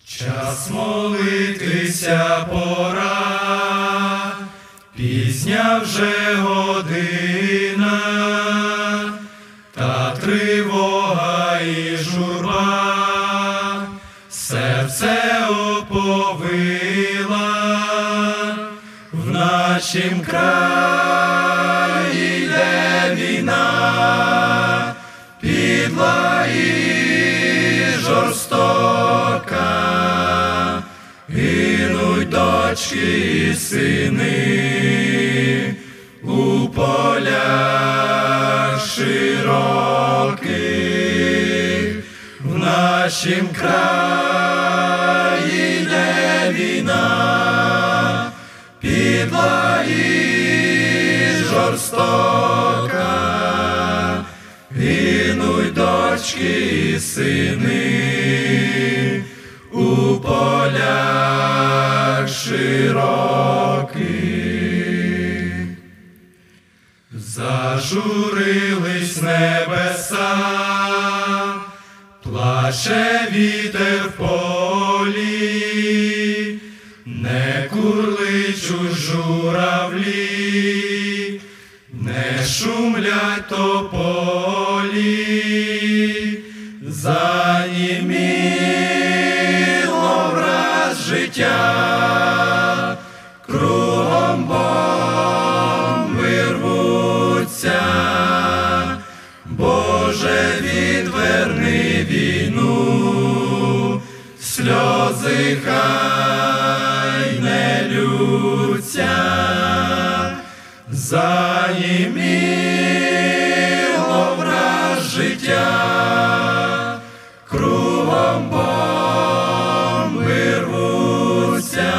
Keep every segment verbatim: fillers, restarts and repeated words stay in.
Час молитися пора, пізня вже година, та тривога і журба серце оповила. В нашім краї йде війна, підла і жорстока, гинуть дочки і сини у полях широких. В нашім краї йде війна, підла і жорстока, гинуть дочки і сини у полях широких. Зажурились небеса, плаче вітер в полі, не курличуть журавлі, не шумлять тополі. Заніміло враз життя, кругом бомби рвуться. Боже, відверни війну, сльози хай не лються. Заніміло враз життя, кругом бомби рвуться.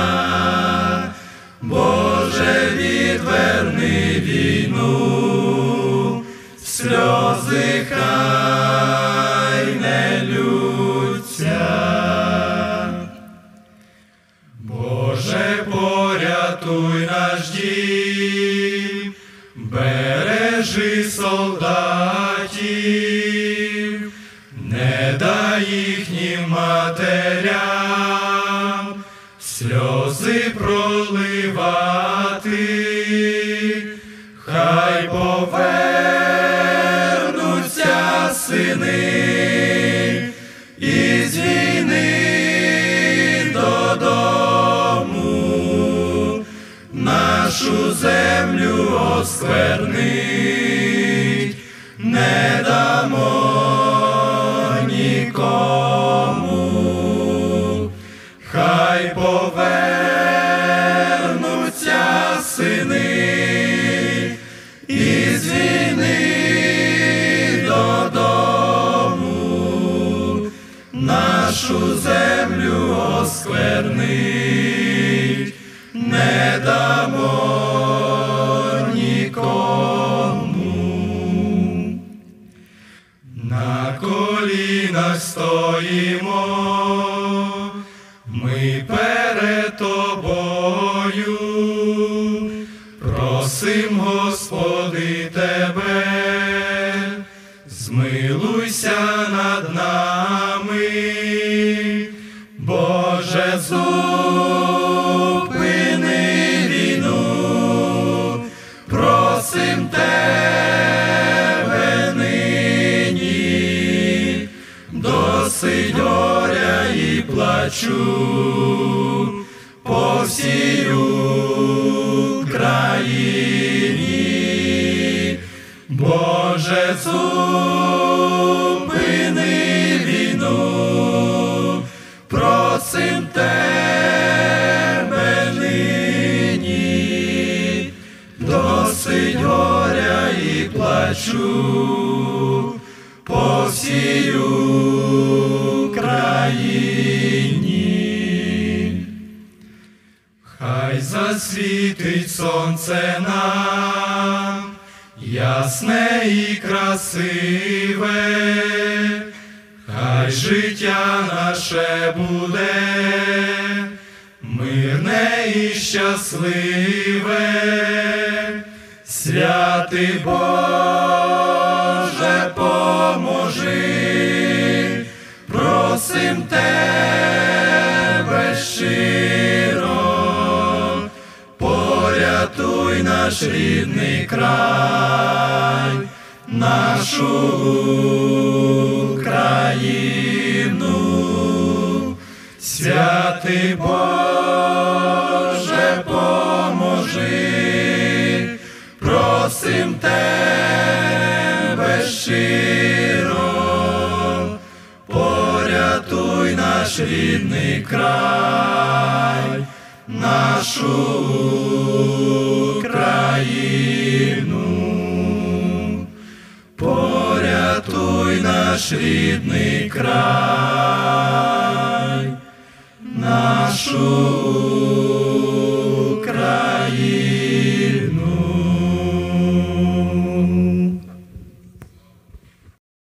Боже, відверни війну, сльози хай не лються. Боже, порятуй наш дім, бережи солдатів, не дай їхнім матерям сльози проливати. Хай повернуться сини із війни додому, нашу землю осквернить не дамо нікому. Хай повернуться сини із війни додому, нашу землю осквернить не дамо нікому. На колінах стоїмо ми перед Тобою, просим, Господи, Тебе, змилуйся над нами. Боже, зупини війну, просим Тебе нині. Досить горя і плачу по всій Україні. Боже, зупини війну, просим Тебе нині. Досить горя і плачу по всій Україні. Хай засвітить сонце нам, ясне і красиве, хай життя наше буде мирне і щасливе. Святий Боже, поможи, просим Тебе наш рідний край, нашу Україну. Святий Боже, поможи, просим Тебе щиро, порятуй наш рідний край, нашу Україну. Порятуй наш рідний край, нашу